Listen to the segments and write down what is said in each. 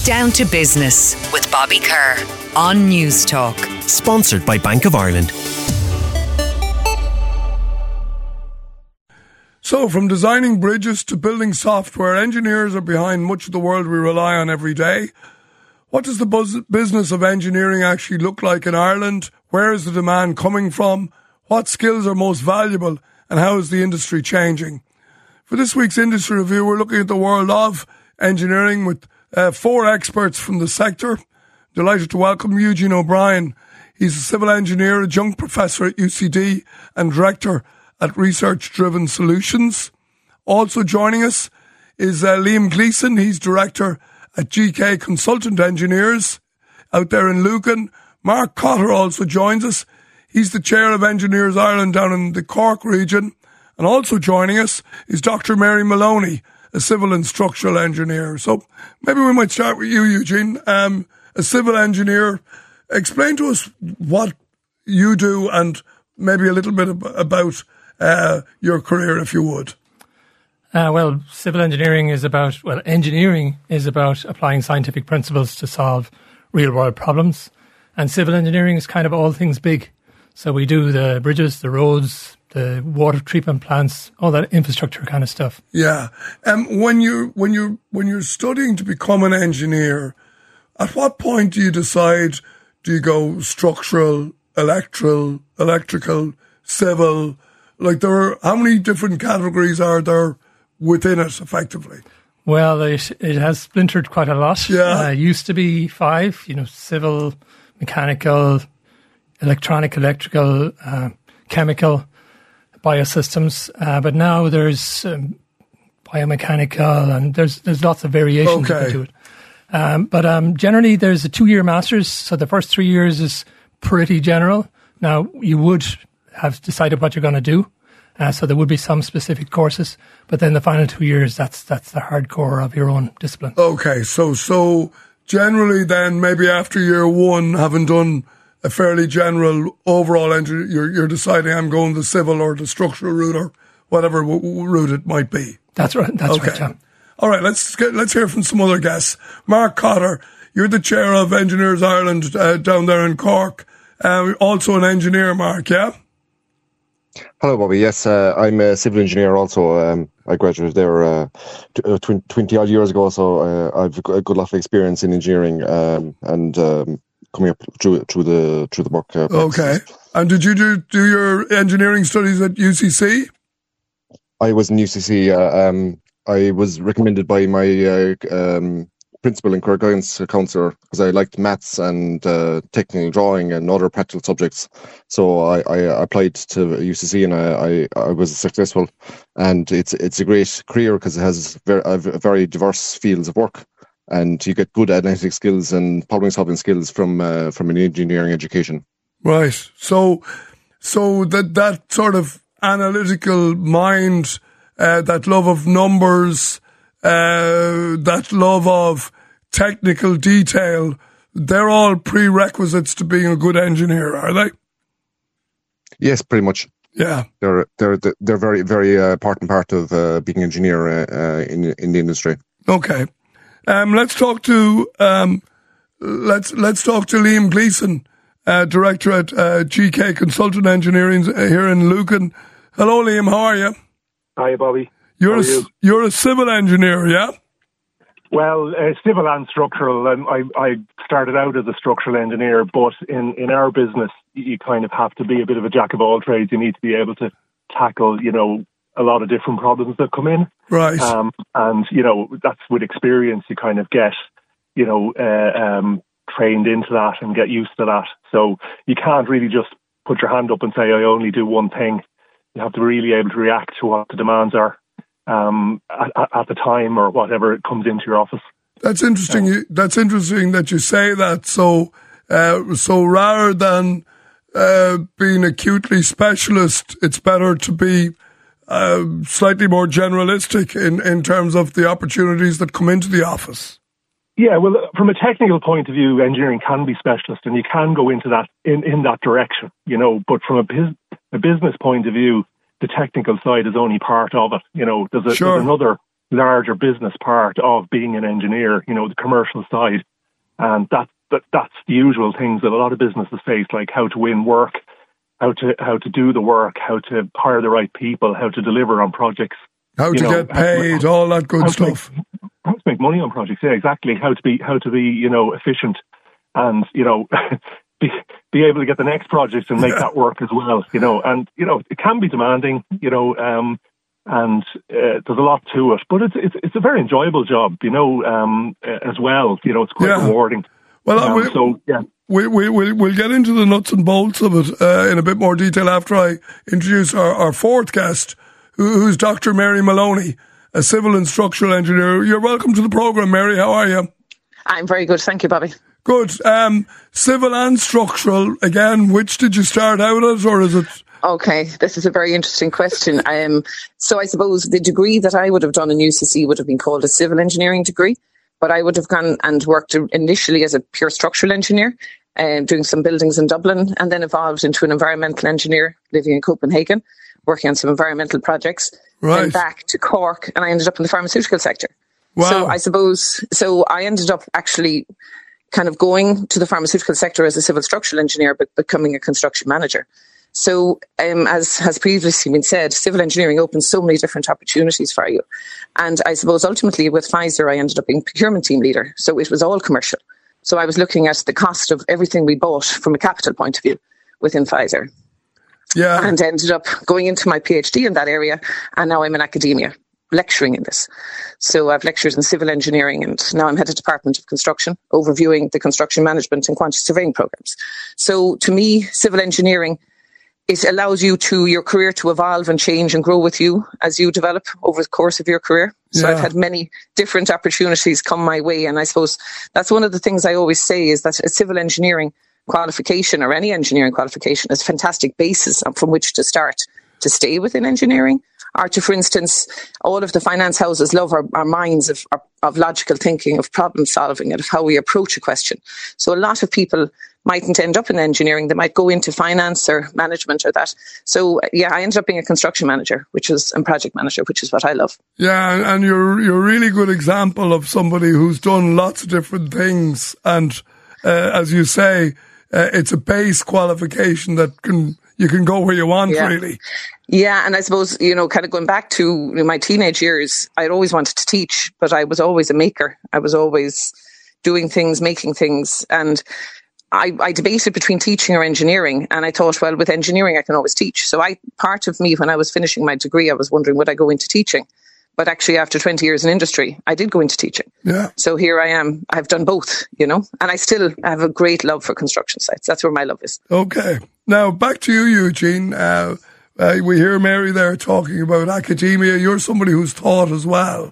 Down to Business with Bobby Kerr on News Talk. Sponsored by Bank of Ireland. So, from designing bridges to building software, engineers are behind much of the world we rely on every day. What does the business of engineering actually look like in Ireland? Where is the demand coming from? What skills are most valuable? And how is the industry changing? For this week's Industry Review, we're looking at the world of engineering with 4 experts from the sector. Delighted to welcome Eugene O'Brien. He's a civil engineer, adjunct professor at UCD and director at Research Driven Solutions. Also joining us is Liam Gleeson. He's director at GK Consultant Engineers out there in Lucan. Mark Cotter also joins us. He's the chair of Engineers Ireland down in the Cork region. And also joining us is Dr. Mary Maloney, a civil and structural engineer. So maybe we might start with you, Eugene. A civil engineer. Explain to us what you do and maybe a little bit about your career, if you would. Civil engineering is about, engineering is about applying scientific principles to solve real world problems. And civil engineering is kind of all things big. So we do the bridges, the roads, the water treatment plants, all that infrastructure kind of stuff. Yeah. When you're studying to become an engineer, at what point do you decide, do you go structural, electrical, civil? Like how many different categories are there within it effectively? Well, it has splintered quite a lot. Yeah. Used to be 5, civil, mechanical, electronic, electrical, chemical, biosystems. But now there's biomechanical and there's lots of variations into it. But generally there's a 2-year master's. So the first 3 years is pretty general. Now you would have decided what you're going to do. So there would be some specific courses, but then the final 2 years, that's the hardcore of your own discipline. Okay, so generally then, maybe after year 1, having done a fairly general overall entry, you're deciding I'm going the civil or the structural route or whatever route it might be. That's right. That's right, John. All right, let's hear from some other guests. Mark Cotter, you're the chair of Engineers Ireland down there in Cork. Also an engineer, Mark, yeah? Hello, Bobby. Yes, I'm a civil engineer also. I graduated there 20 odd years ago, so I've a good lot of experience in engineering and coming up through the work. Okay. And did you do your engineering studies at UCC? I was in UCC. I was recommended by my principal and career guidance counsellor because I liked maths and technical drawing and other practical subjects. So I applied to UCC and I was successful. And it's a great career because it has very diverse fields of work, and you get good analytic skills and problem solving skills from an engineering education. Right. So that sort of analytical mind, that love of numbers, that love of technical detail, they're all prerequisites to being a good engineer, are they? Yes, pretty much. Yeah. They're very, very important part of being an engineer in the industry. Okay. Let's talk to Liam Gleeson, director at GK Consultant Engineering here in Lucan. Hello, Liam. How are you? Hi, Bobby. You're a civil engineer, yeah? Well, civil and structural. I started out as a structural engineer, but in our business, you kind of have to be a bit of a jack of all trades. You need to be able to tackle, a lot of different problems that come in. Right. And, that's with experience you kind of get, trained into that and get used to that. So you can't really just put your hand up and say, I only do one thing. You have to really be able to react to what the demands are at the time or whatever comes into your office. That's interesting. That's interesting that you say that. So rather than being acutely specialist, it's better to be slightly more generalistic in terms of the opportunities that come into the office. Yeah, well, from a technical point of view, engineering can be specialist, and you can go into that in that direction, But from a business point of view, the technical side is only part of it. There's another larger business part of being an engineer, the commercial side. And that's the usual things that a lot of businesses face, like how to win work, how to do the work, how to hire the right people, how to deliver on projects. How to get paid, all that good stuff. How to make money on projects, yeah, exactly. How to be efficient, and be able to get the next project and make that work as well. And it can be demanding. And there's a lot to it, but it's a very enjoyable job. As well. It's quite rewarding. Well, we'll get into the nuts and bolts of it in a bit more detail after I introduce our fourth guest, who's Dr. Mary Maloney, a civil and structural engineer. You're welcome to the programme, Mary. How are you? I'm very good. Thank you, Bobby. Good. Civil and structural, again, which did you start out as, or is it? Okay, this is a very interesting question. So I suppose the degree that I would have done in UCC would have been called a civil engineering degree, but I would have gone and worked initially as a pure structural engineer, doing some buildings in Dublin, and then evolved into an environmental engineer living in Copenhagen, working on some environmental projects, then back to Cork, and I ended up in the pharmaceutical sector. Wow. So I ended up actually kind of going to the pharmaceutical sector as a civil structural engineer, but becoming a construction manager. So as has previously been said, civil engineering opens so many different opportunities for you. And I suppose ultimately with Pfizer, I ended up being procurement team leader. So it was all commercial. So I was looking at the cost of everything we bought from a capital point of view within Pfizer. Yeah. And ended up going into my PhD in that area. And now I'm in academia, lecturing in this. So I've lectured in civil engineering, and now I'm head of Department of Construction, overviewing the construction management and quantity surveying programs. So to me, civil engineering, it allows your career to evolve and change and grow with you as you develop over the course of your career. So I've had many different opportunities come my way. And I suppose that's one of the things I always say, is that a civil engineering qualification or any engineering qualification is a fantastic basis from which to start to stay within engineering. Or to, for instance, all of the finance houses love our minds of logical thinking, of problem solving, and of how we approach a question. So a lot of people mightn't end up in engineering. They might go into finance or management or that. So I ended up being a construction manager, and project manager, which is what I love. Yeah, and you're a really good example of somebody who's done lots of different things. And as you say, it's a base qualification that you can go where you want, really. Yeah, and I suppose, kind of going back to my teenage years, I'd always wanted to teach, but I was always a maker. I was always doing things, making things. And I debated between teaching or engineering. And I thought, well, with engineering, I can always teach. So part of me, when I was finishing my degree, I was wondering, would I go into teaching? But actually, after 20 years in industry, I did go into teaching. Yeah. So here I am. I've done both, and I still have a great love for construction sites. That's where my love is. Okay. Now, back to you, Eugene. We hear Mary there talking about academia. You're somebody who's taught as well.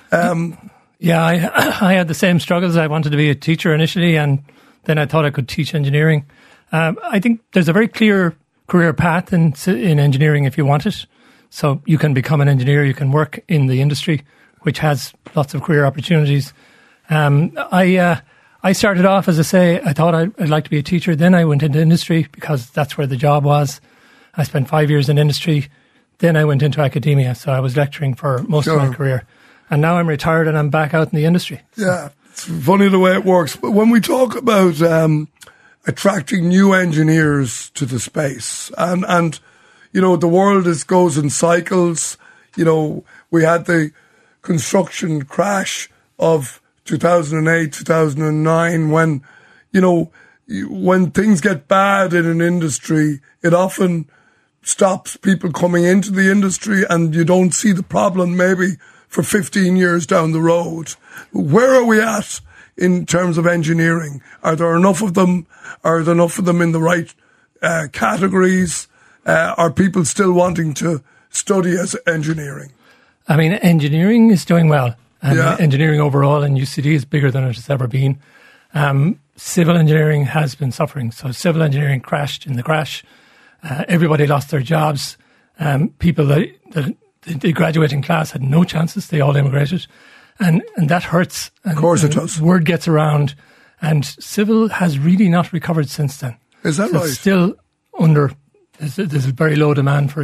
I had the same struggles. I wanted to be a teacher initially, and then I thought I could teach engineering. I think there's a very clear career path in engineering if you want it. So you can become an engineer, you can work in the industry, which has lots of career opportunities. I started off, as I say, I thought I'd like to be a teacher. Then I went into industry because that's where the job was. I spent 5 years in industry. Then I went into academia. So I was lecturing for most of my career. And now I'm retired and I'm back out in the industry. Yeah, it's funny the way it works. But when we talk about attracting new engineers to the space, and the world goes in cycles. We had the construction crash of 2008, 2009, when things get bad in an industry, it often stops people coming into the industry, and you don't see the problem maybe for 15 years down the road. Where are we at in terms of engineering? Are there enough of them? Are there enough of them in the right categories? Are people still wanting to study as engineering? I mean, engineering is doing well. Engineering overall in UCD is bigger than it has ever been. Civil engineering has been suffering. So civil engineering crashed in the crash. Everybody lost their jobs. People that the graduating class had no chances. They all immigrated. And that hurts. And, of course it does. Word gets around. And civil has really not recovered since then. Is that right? It's still under... There's a very low demand for it.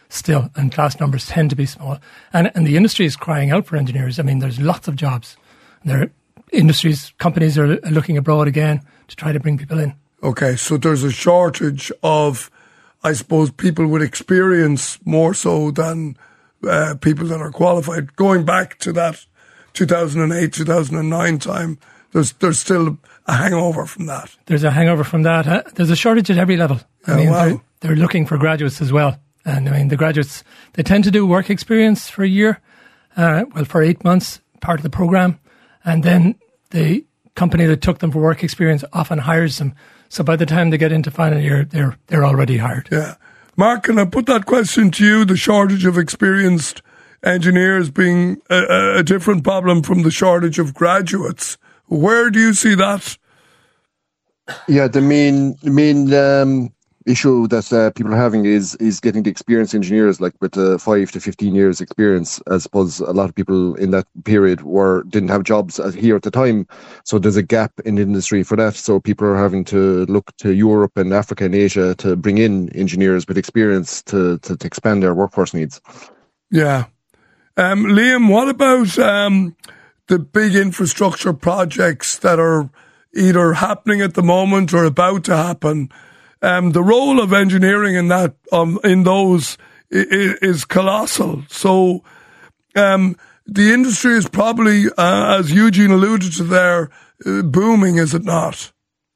still, and class numbers tend to be small. And the industry is crying out for engineers. I mean, there's lots of jobs. Companies are looking abroad again to try to bring people in. Okay, so there's a shortage of, I suppose, people with experience more so than people that are qualified. Going back to that 2008, 2009 time, there's still a hangover from that. There's a hangover from that. There's a shortage at every level. They're looking for graduates as well. And I mean, the graduates, they tend to do work experience for a year, for 8 months, part of the program. And then the company that took them for work experience often hires them. So by the time they get into final year, they're already hired. Yeah. Mark, can I put that question to you? The shortage of experienced engineers being a different problem from the shortage of graduates. Where do you see that? Yeah, the main issue that people are having is getting the experienced engineers, like with 5 to 15 years experience. I suppose a lot of people in that period didn't have jobs here at the time, so there's a gap in the industry for that. So people are having to look to Europe and Africa and Asia to bring in engineers with experience to expand their workforce needs. Yeah. Liam, what about the big infrastructure projects that are either happening at the moment or about to happen? The role of engineering in that, in those, is colossal. So, the industry is probably, as Eugene alluded to there, booming, is it not?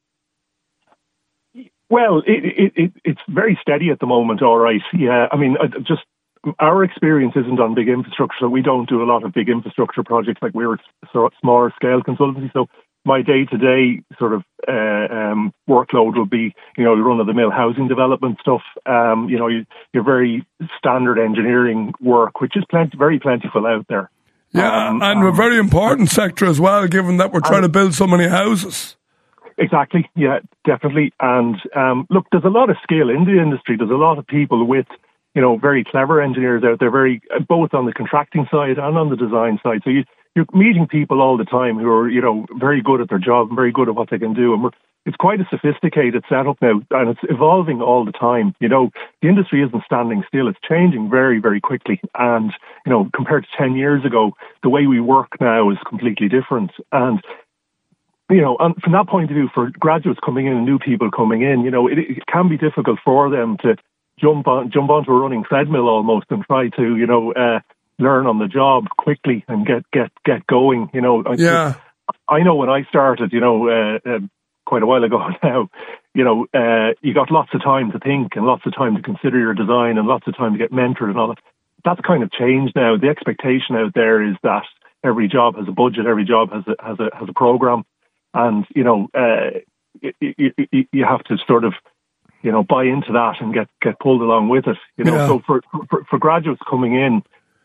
Well, it's very steady at the moment. All right, yeah. I mean, just our experience isn't on big infrastructure. So we don't do a lot of big infrastructure projects. Like, we're a smaller scale consultancy. So my day-to-day sort of workload will be, run-of-the-mill housing development stuff. Your very standard engineering work, which is very plentiful out there. Yeah, and a very important sector as well, given that we're trying to build so many houses. Exactly, yeah, definitely. And look, there's a lot of skill in the industry. There's a lot of people with, very clever engineers out there, both on the contracting side and on the design side. So you're meeting people all the time who are, very good at their job and very good at what they can do. And it's quite a sophisticated setup now, and it's evolving all the time. The industry isn't standing still. It's changing very, very quickly. And, compared to 10 years ago, the way we work now is completely different. And, and from that point of view, for graduates coming in and new people coming in, it can be difficult for them to jump onto a running treadmill almost and try to, learn on the job quickly and get going. Yeah. I know when I started, quite a while ago now, you got lots of time to think and lots of time to consider your design and lots of time to get mentored and all that. That's kind of changed now. The expectation out there is that every job has a budget, every job has a program, and you have to sort of buy into that and get pulled along with it. So for graduates coming in,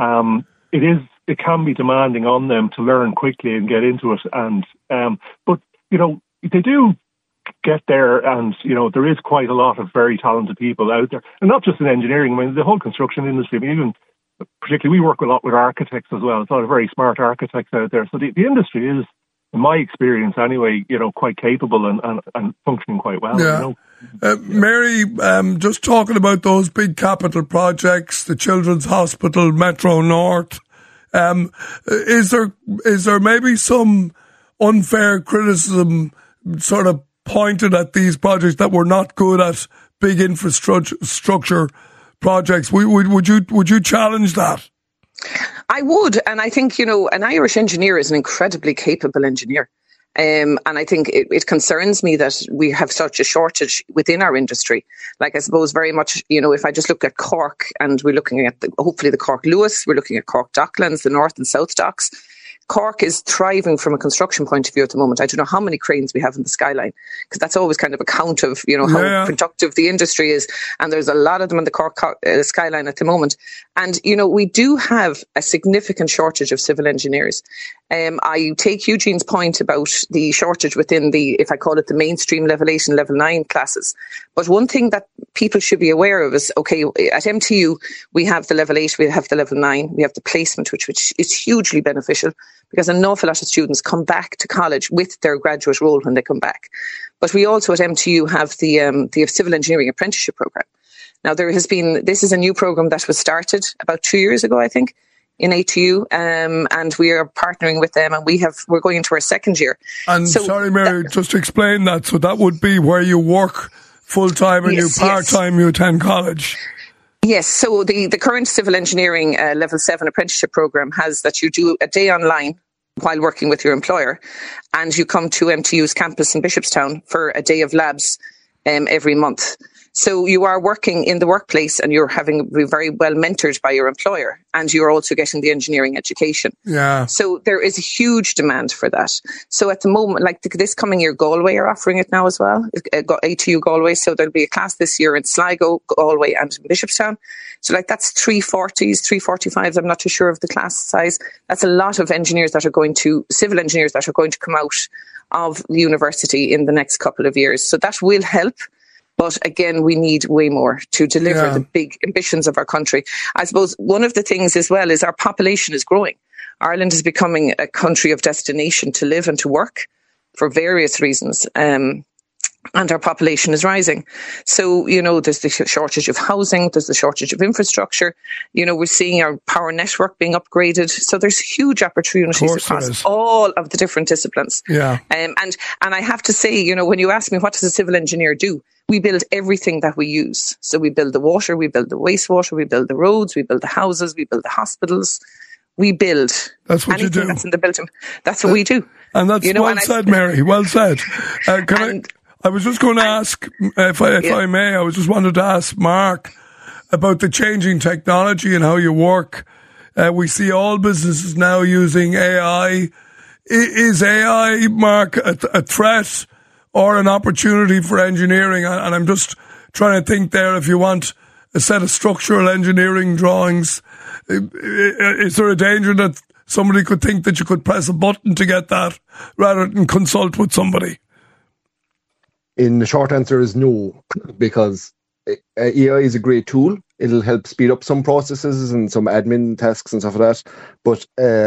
it can be demanding on them to learn quickly and get into it, and but they do get there, and there is quite a lot of very talented people out there, and not just in engineering. I mean, the whole construction industry. I mean, even particularly, we work a lot with architects as well. There's a lot of very smart architects out there. So the industry is, in my experience anyway, quite capable and functioning quite well. Yeah. Mary, just talking about those big capital projects, the Children's Hospital, Metro North, is there maybe some unfair criticism sort of pointed at these projects that we're not good at big infrastructure projects? Would you challenge that? I would, and I think, an Irish engineer is an incredibly capable engineer. And I think it concerns me that we have such a shortage within our industry. Like, I suppose very much, if I just look at Cork, and we're looking at hopefully the Cork Lewis, we're looking at Cork Docklands, the North and South Docks. Cork is thriving from a construction point of view at the moment. I don't know how many cranes we have in the skyline, because that's always kind of a count of, how productive the industry is. And there's a lot of them in the Cork skyline at the moment. And, we do have a significant shortage of civil engineers. I take Eugene's point about the shortage within if I call it the mainstream level 8 and level 9 classes. But one thing that people should be aware of is, okay, at MTU, we have the level 8, we have the level 9, we have the placement, which is hugely beneficial, because an awful lot of students come back to college with their graduate role when they come back. But we also at MTU have the civil engineering apprenticeship program. Now, this is a new program that was started about 2 years ago, I think, in ATU, and we are partnering with them, and we're going into our second year. And sorry, Mary, just to explain that. So that would be where you work full-time and you part-time, you attend college. Yes, so the current civil engineering level 7 apprenticeship program has that you do a day online while working with your employer, and you come to MTU's campus in Bishopstown for a day of labs every month. So you are working in the workplace and you're very well mentored by your employer, and you're also getting the engineering education. Yeah. So there is a huge demand for that. So at the moment, like this coming year, Galway are offering it now as well, ATU Galway. So there'll be a class this year in Sligo, Galway and Bishopstown. So that's 340s, 345s. I'm not too sure of the class size. That's a lot of civil engineers that are going to come out of the university in the next couple of years. So that will help. But again, we need way more to deliver the big ambitions of our country. I suppose one of the things as well is our population is growing. Ireland is becoming a country of destination to live and to work for various reasons. And our population is rising. So, there's the shortage of housing, there's the shortage of infrastructure. We're seeing our power network being upgraded. So there's huge opportunities across all of the different disciplines. Yeah. And I have to say, when you ask me, what does a civil engineer do? We build everything that we use. So we build the water, we build the wastewater, we build the roads, we build the houses, we build the hospitals. We build. That's what you do. That's in the building. That's what we do. And that's well said, Mary. Well said. I was just going to ask, if I may, I was just wanted to ask Mark about the changing technology and how you work. We see all businesses now using AI. Is AI, Mark, a threat or an opportunity for engineering? And I'm just trying to think there, if you want a set of structural engineering drawings, is there a danger that somebody could think that you could press a button to get that rather than consult with somebody? In the short answer is no, because AI is a great tool. It'll help speed up some processes and some admin tasks and stuff like that. But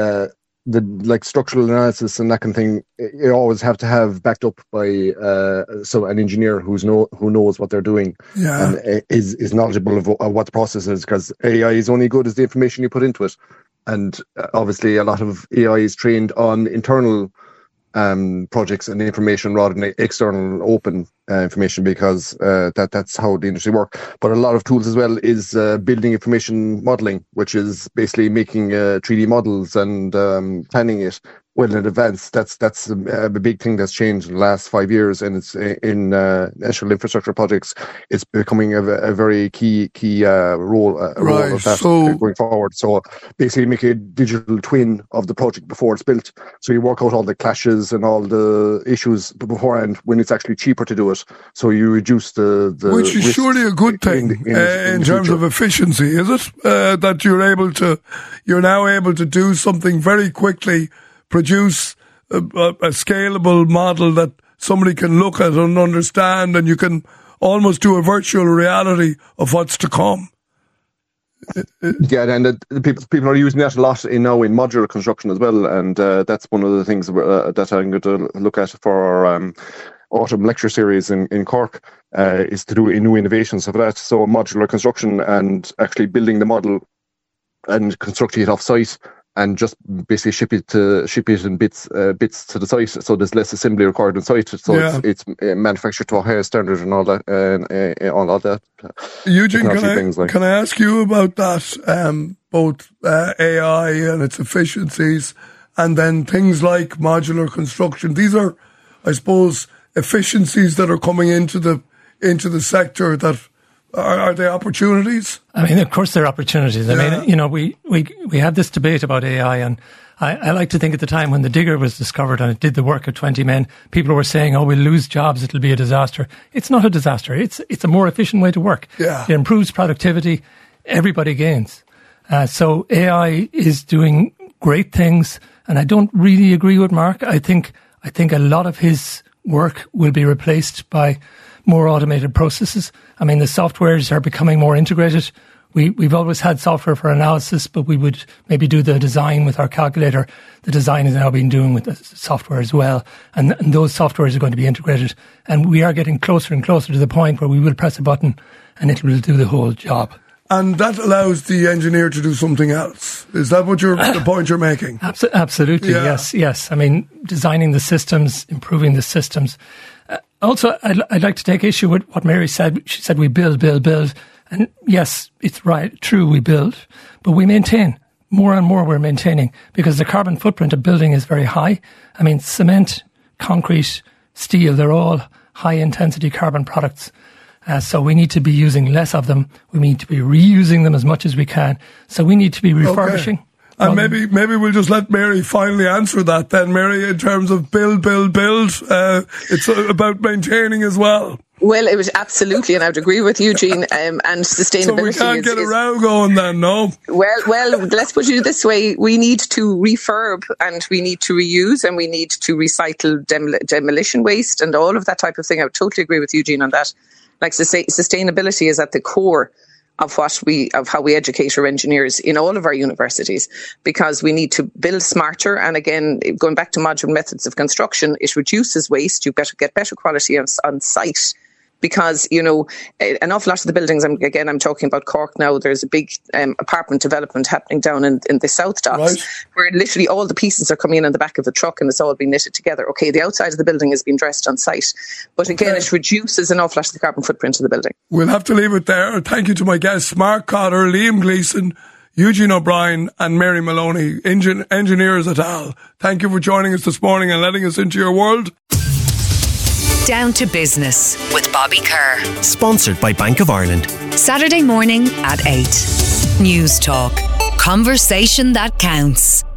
the structural analysis and that kind of thing, you always have to have backed up by an engineer who knows what they're doing and is knowledgeable of what the process is, because AI is only good as the information you put into it. And obviously a lot of AI is trained on internal projects and information rather than external open information, because that's how the industry works. But a lot of tools as well is building information modeling, which is basically making 3D models and planning it well in advance. That's a big thing that's changed in the last 5 years, and it's in national infrastructure projects. It's becoming a very key role of that going forward. So basically, make a digital twin of the project before it's built. So you work out all the clashes and all the issues beforehand when it's actually cheaper to do it. So you reduce the which is surely a good thing in terms of efficiency, is it? That you're now able to do something very quickly, produce a scalable model that somebody can look at and understand, and you can almost do a virtual reality of what's to come. Yeah, and people are using that a lot now in modular construction as well, and that's one of the things that I'm going to look at for our autumn lecture series in Cork, is to do new innovations of that. So modular construction and actually building the model and constructing it off site, and just basically ship it in bits to the site, so there's less assembly required on site. So it's manufactured to a higher standard and all that. Eugene, can I ask you about that? Both AI and its efficiencies, and then things like modular construction. These are, I suppose, efficiencies that are coming into the sector. That are they opportunities? I mean, of course, they're opportunities. I mean, we have this debate about AI, and I like to think at the time when the digger was discovered and it did the work of 20 men, people were saying, "Oh, we'll lose jobs; it'll be a disaster." It's not a disaster. It's a more efficient way to work. Yeah. It improves productivity. Everybody gains. So AI is doing great things, and I don't really agree with Mark. I think a lot of his work will be replaced by more automated processes. I mean, the softwares are becoming more integrated We've always had software for analysis, but we would maybe do the design with our calculator. The design is now being done with the software as well. And those softwares are going to be integrated. And we are getting closer and closer to the point where we will press a button and it will do the whole job. And that allows the engineer to do something else. Is that what the point you're making? Absolutely, yeah. Yes. I mean, designing the systems, improving the systems. Also, I'd like to take issue with what Mary said. She said we build. And yes, it's right, true, we build, but we maintain. More and more we're maintaining because the carbon footprint of building is very high. I mean, cement, concrete, steel, they're all high-intensity carbon products. So we need to be using less of them. We need to be reusing them as much as we can. So we need to be refurbishing. Okay. And maybe we'll just let Mary finally answer that then, Mary, in terms of build. It's about maintaining as well. Well, it was absolutely, and I would agree with Eugene, and sustainability. So we can't get a row going then, no? Well, let's put it this way. We need to refurb and we need to reuse and we need to recycle demolition waste and all of that type of thing. I would totally agree with Eugene on that. Like sustainability is at the core of how we educate our engineers in all of our universities, because we need to build smarter. And again, going back to modular methods of construction, it reduces waste. You better get better quality on site. Because, an awful lot of the buildings, I'm talking about Cork now, there's a big apartment development happening down in the South Docks, right, where literally all the pieces are coming in on the back of the truck and it's all been knitted together. Okay, the outside of the building has been dressed on site. But again, it reduces an awful lot of the carbon footprint of the building. We'll have to leave it there. Thank you to my guests, Mark Cotter, Liam Gleeson, Eugene O'Brien and Mary Maloney, engineers et al. Thank you for joining us this morning and letting us into your world. Down to Business with Bobby Kerr. Sponsored by Bank of Ireland. Saturday morning at 8. News Talk. Conversation that counts.